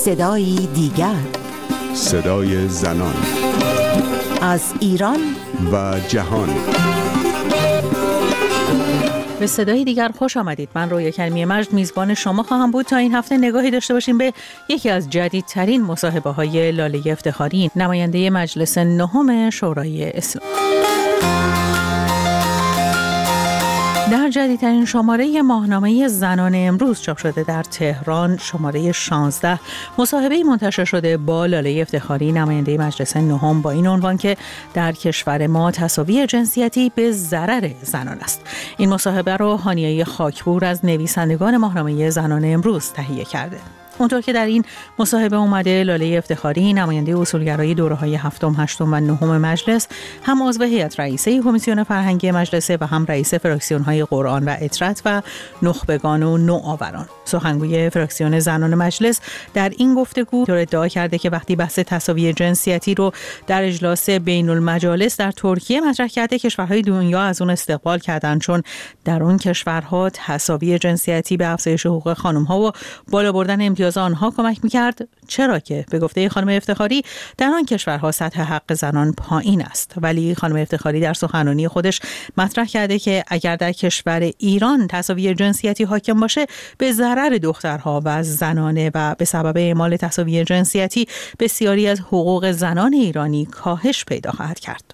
صدایی دیگر، صدای زنان از ایران و جهان. به صدای دیگر خوش آمدید. من رویا کریمی مجد میزبان شما خواهم بود تا این هفته نگاهی داشته باشیم به یکی از جدیدترین مصاحبه‌های لاله افتخاری، نماینده مجلس نهم شورای اسلام. در جدیدترین شماره ماهنامه زنان امروز چاپ شده در تهران، شماره 16، مصاحبه‌ای منتشر شده با لاله افتخاری، نماینده مجلس نهم، با این عنوان که در کشور ما تساوی جنسیتی به ضرر زنان است. این مصاحبه رو هانیه خاکپور از نویسندگان ماهنامه زنان امروز تهیه کرده. اونطور که در این مصاحبه اومده، لاله افتخاری، نماینده اصولگرای دوره‌های هفتم، هشتم و نهم مجلس، هم عضو هیئت رئیسه کمیسیون فرهنگی مجلس و هم رئیس فراکسیون‌های قرآن و اطرت و نخبگان و نوآوران. سخنگوی فراکسیون زنان مجلس در این گفتگو ادعا کرده که وقتی بحث تساوی جنسیتی رو در اجلاس بین المجالس در ترکیه مطرح کرده، کشورهای دنیا از اون استقبال کردن، چون در اون کشورها تساوی جنسیتی به افزایش حقوق خانم‌ها و بالا بردن امتیاز آنها کمک می‌کرد، چرا که به گفته خانم افتخاری در آن کشورها سطح حق زنان پایین است. ولی خانم افتخاری در سخنرانی خودش مطرح کرده که اگر در کشور ایران تساوی جنسیتی حاکم باشه، به ضرر دخترها و زنانه و به سبب اعمال تساوی جنسیتی بسیاری از حقوق زنان ایرانی کاهش پیدا خواهد کرد.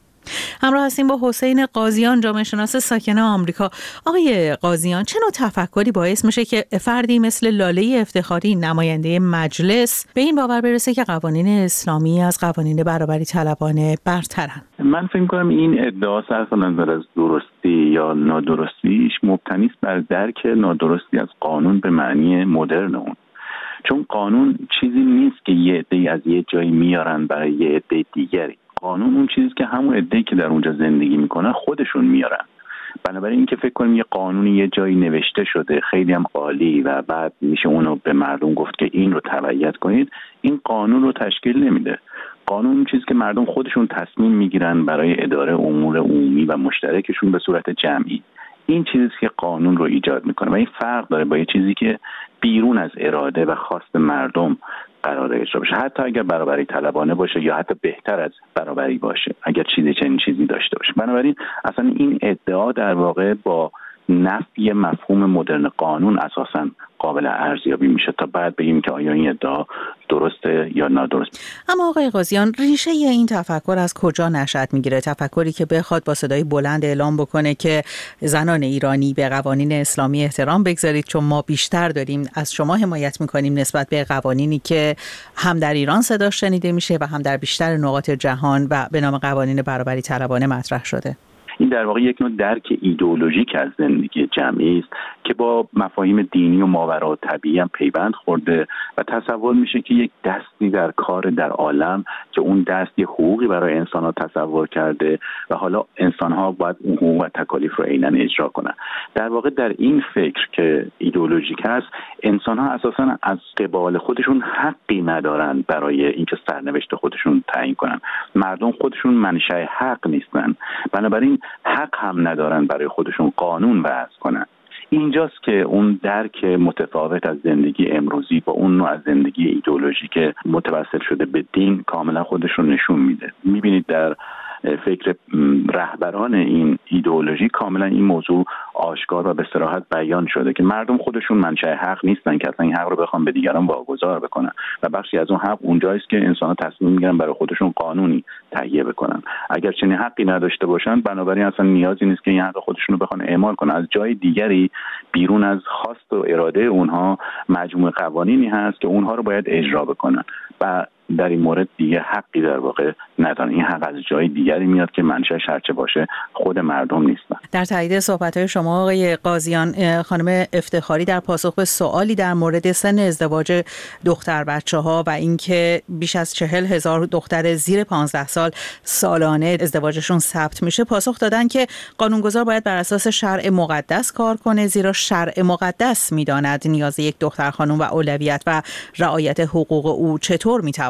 همراه هستیم با حسین قاضیان، جامعه شناس ساکن آمریکا. آقای قاضیان، چه نوع تفکری باعث میشه که فردی مثل لاله افتخاری، نماینده مجلس، به این باور برسه که قوانین اسلامی از قوانین برابری طلبانه برترن؟ من فکر کنم این ادعا صرف نظر از درستی یا نادرستیش مبتنی است بر درک نادرستی از قانون به معنی مدرن اون. چون قانون چیزی نیست که یه عده‌ای از یه جایی میارن برای یه عده دیگری. قانون اون چیزی که همون عده‌ای که در اونجا زندگی میکنن خودشون میارن. بنابراین اینکه فکر کنیم یه قانونی یه جایی نوشته شده خیلی هم عالی و بعد میشه اونو به مردم گفت که این رو تبعیت کنید، این قانون رو تشکیل نمیده. قانون اون چیزی که مردم خودشون تصمیم میگیرن برای اداره امور عمومی و مشترکشون به صورت جمعی. این چیزی که قانون رو ایجاد میکنه و این فرق داره با یه چیزی که بیرون از اراده و خواست مردم قراره اجرا بشه، حتی اگر برابری طلبانه باشه یا حتی بهتر از برابری باشه، اگر چنین چیزی داشته باشه. بنابراین اصلا این ادعا در واقع با نفی مفهوم مدرن قانون اساساً قابل ارزیابی میشه تا بعد بگیم که آیا این ادعا درسته یا نادرست. اما آقای قاضیان، ریشه این تفکر از کجا نشأت میگیره؟ تفکری که بخواد با صدای بلند اعلام بکنه که زنان ایرانی به قوانین اسلامی احترام بگذارید چون ما بیشتر داریم از شما حمایت میکنیم نسبت به قوانینی که هم در ایران صدا شنیده میشه و هم در بیشتر نقاط جهان و به نام قوانین برابری طلبانه مطرح شده. این در واقع یک نوع درک ایدئولوژیک از زندگی جمعی است که با مفاهیم دینی و ماوراءالطبیعی هم پیوند خورده و تصور میشه که یک دستی در کار در عالم که اون دست یه حقوقی برای انسان‌ها تصور کرده و حالا انسان‌ها باید اون حقوق و تکالیف رو عیناً اجرا کنن. در واقع در این فکر که ایدئولوژیک هست، انسان‌ها اساساً از قبال خودشون حقی ندارن برای اینکه سرنوشت خودشون تعیین کنن. مردم خودشون منشأ حق نیستن، بنابراین حق هم ندارن برای خودشون قانون وضع کنن. اینجاست که اون درک متفاوت از زندگی امروزی با اون نوع از زندگی ایدئولوژیک متوسل شده به دین کاملا خودش رو نشون میده. میبینید در فکر رهبران این ایدئولوژی کاملا این موضوع آشکار و به صراحت بیان شده که مردم خودشون منشأ حق نیستن که اصلا این حق رو بخوام به دیگران واگذار بکنن و بخشی از اون حق اونجاییست که انسان‌ها تصمیم میگیرن برای خودشون قانونی تهیه بکنن. اگر چنین حقی نداشته باشن، بنابراین اصلا نیازی نیست که این حق خودشون رو بخوان اعمال کنن. از جای دیگری بیرون از خواست و اراده اونها مجموعه قوانینی هست که اونها رو باید اجرا بکنن و در این مورد دیگه حقی در واقع ندارن. این حق از جای دیگری میاد که منشأش هرچه باشه خود مردم نیستن. در تایید صحبت‌های شما آقای قاضیان، خانم افتخاری در پاسخ به سوالی در مورد سن ازدواج دختر بچه‌ها و اینکه بیش از 40,000 دختر زیر 15 سال سالانه ازدواجشون ثبت میشه، پاسخ دادن که قانونگذار باید بر اساس شرع مقدس کار کنه، زیرا شرع مقدس میداند نیاز یک دختر خانم و اولویت و رعایت حقوق او چطور میتواند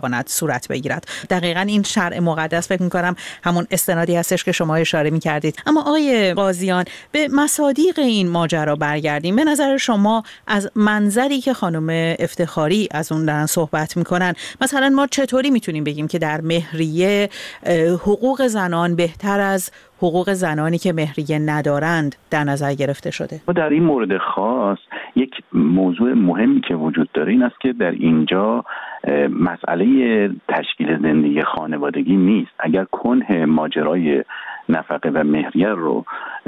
نتواند صورت بگیرد. دقیقاً این شرع مقدس فکر می‌کنم همون استنادی هستش که شما اشاره می‌کردید. اما آقای قاضیان، به مصادیق این ماجرا برگردیم. به نظر شما از منظری که خانم افتخاری از اون دارن صحبت می‌کنن، مثلا ما چطوری میتونیم بگیم که در مهریه حقوق زنان بهتر از حقوق زنانی که مهریه ندارند در نظر گرفته شده؟ در این مورد خاص یک موضوع مهمی که وجود داره این است که در اینجا مسئله تشکیل زندگی خانوادگی نیست. اگر کنه ماجرای نفقه و مهریه رو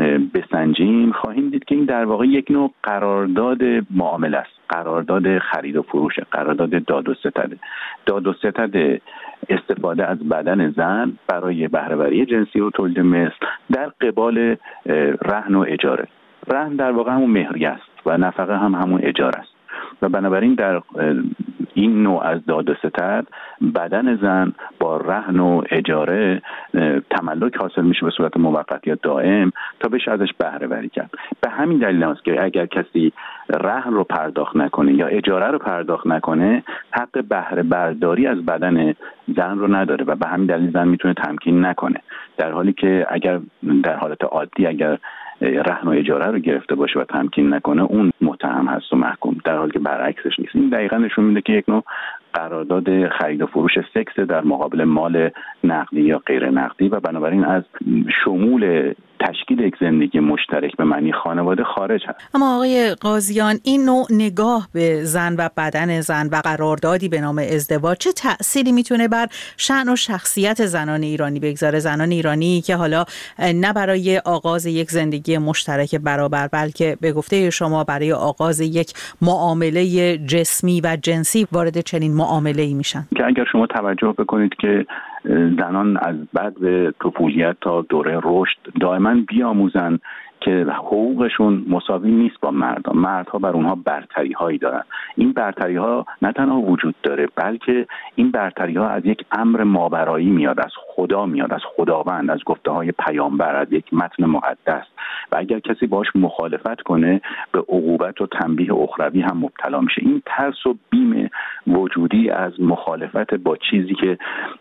بسنجیم خواهیم دید که این در واقع یک نوع قرارداد معامله است، قرارداد خرید و فروش، قرارداد داد و ستد. داد و ستد استفاده از بدن زن برای بهره‌وری جنسی و تولید مثل در قبال رهن و اجاره. رهن در واقع همون مهریه است و نفقه هم همون اجاره است و بنابراین در این نوع از داد و ستد بدن زن با رهن و اجاره تملک حاصل میشه به صورت موقت یا دائم تا بشه ازش بهره وری کرد. به همین دلیل است که اگر کسی رهن رو پرداخت نکنه یا اجاره رو پرداخت نکنه حق بهره برداری از بدن زن رو نداره و به همین دلیل زن میتونه تمکین نکنه، در حالی که اگر در حالت عادی اگر رهن و اجاره رو گرفته باشه و تمکین نکنه اون متهم هست و محکوم، در حالی که برعکسش نیست. این دقیقاً نشون میده که یک نوع قرارداد خرید و فروش سکس در مقابل مال نقدی یا غیر نقدی و بنابراین از شمول تشکیل یک زندگی مشترک به معنی خانواده خارج هست. اما آقای قاضیان، این نوع نگاه به زن و بدن زن و قراردادی به نام ازدواج چه تأثیری میتونه بر شأن و شخصیت زنان ایرانی بگذاره؟ زنان ایرانی که حالا نه برای آغاز یک زندگی مشترک برابر بلکه به گفته شما برای آغاز یک معامله جسمی و جنسی وارد چنین معامله‌ای میشن. که اگر شما توجه بکنید که زنان از بعد طفولیت تا دوره رشد دائما بیاموزن که حقوقشون مساوی نیست با مردها. مردها بر اونها برتری هایی دارن. این برتری ها نه تنها وجود داره بلکه این برتری ها از یک امر ماورایی میاد، از خدا میاد، از خداوند، از گفته های پیامبر، از یک متن مقدس و اگر کسی باش مخالفت کنه به عقوبت و تنبیه اخروی هم مبتلا میشه. این ترس و بیم وجودی از مخالفت با چیزی که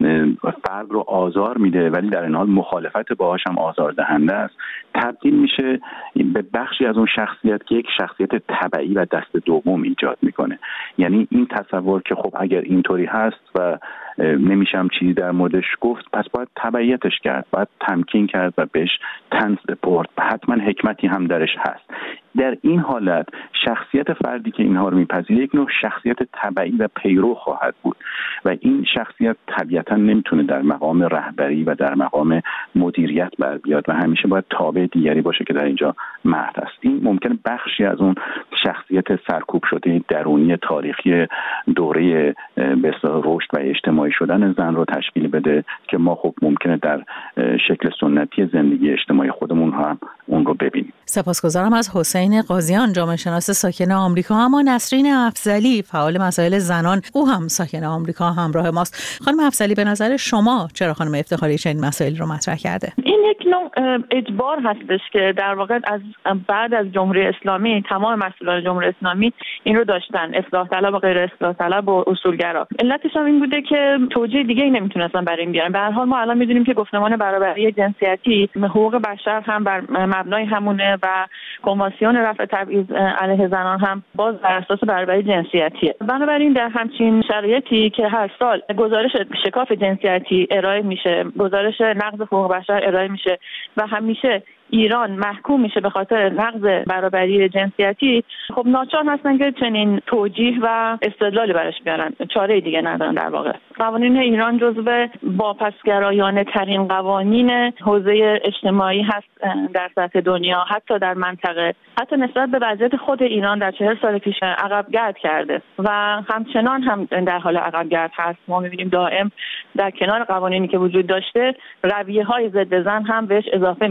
فرد رو آزار میده ولی در این حال مخالفت باهاش هم آزاردهنده است تبدیل میشه به بخشی از اون شخصیت که یک شخصیت تبعی و دست دوم ایجاد میکنه. یعنی این تصور که خب اگر اینطوری هست و نمیشم چیزی در موردش گفت پس باید تبعیتش کرد، باید تمکین کرد و بهش تن سپرد، حتما حکمتی هم درش هست. در این حالت شخصیت فردی که اینها رو میپذیره یک نوع شخصیت تبعی و پیرو خواهد بود و این شخصیت طبیعتا نمیتونه در مقام رهبری و در مقام مدیریت بر بیاد و همیشه باید تابع دیگری باشه که در اینجا مرد است. این ممکنه بخشی از اون شخصیت سرکوب شده درونی تاریخی دوره به اصطلاح رشد و اجتماعی شدن زن رو تشکیل بده که ما خب ممکنه در شکل سنتی زندگی اجتماعی خودمون هم اون رو ببینیم. سپاسگزارم از حسین قاضیان، جامعه شناس ساکن آمریکا. اما نسرین افضلی، فعال مسائل زنان، او هم ساکن آمریکا، همراه ماست. خانم افضلی، به نظر شما چرا خانم افتخاری چنین مسائلی رو مطرح کرده؟ این یک نوع اجبار هستش که در واقع از بعد از جمهوری اسلامی تمام مسئولان جمهوری اسلامی این رو داشتن، اصلاح طلب و غیر اصلاح طلب و اصولگرا. علتش هم این بوده که توجیه دیگه‌ای نمیتونستن برای این بیارن. به هر حال ما الان می‌دونیم که گفتمان برابری جنسیتی حقوق بشر هم بر مبنای همونه و کنوانسیون رفع تبعیض علیه زنان هم باز بر اساس برابری جنسیتیه. بنابراین در همچین شرایطی که هر سال گزارش شکاف جنسیتی ارائه میشه، گزارش نقض حقوق بشر ارائه میشه و همیشه ایران محکوم میشه به خاطر نقض برابری جنسیتی، خب ناچار هستن که چنین توجیه و استدلالی براش بیارن، چاره دیگه ندارن. در واقع قوانین ایران جزو واپسگرایانه ترین قوانین حوزه اجتماعی هست در سطح دنیا، حتی در منطقه، حتی نسبت به وضعیت خود ایران در 40 سال پیش عقب‌گرد کرده و همچنان هم در حال عقب‌گرد هست. ما می‌بینیم دائم در کنار قوانینی که وجود داشته رویه‌های ضد زن هم بهش اضافه میشه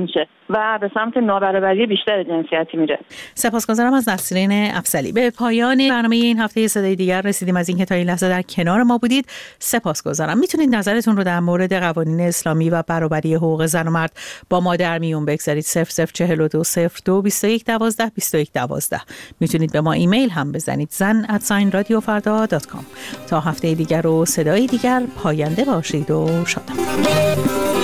و به سمت نابرابری بیشتر جنسیتی میره. سپاسگزارم از نسرین افضلی. به پایان برنامه این هفته صدای دیگر رسیدیم. از اینکه تا این لحظه در کنار ما بودید سپاسگزارم. میتونید نظرتون رو در مورد قوانین اسلامی و برابری حقوق زن و مرد با ما در میون بگذارید. 0042022112 میتونید به ما ایمیل هم بزنید zan@radiofarda.com. تا هفته دیگر و صدای دیگر پاینده باشید و شادمان.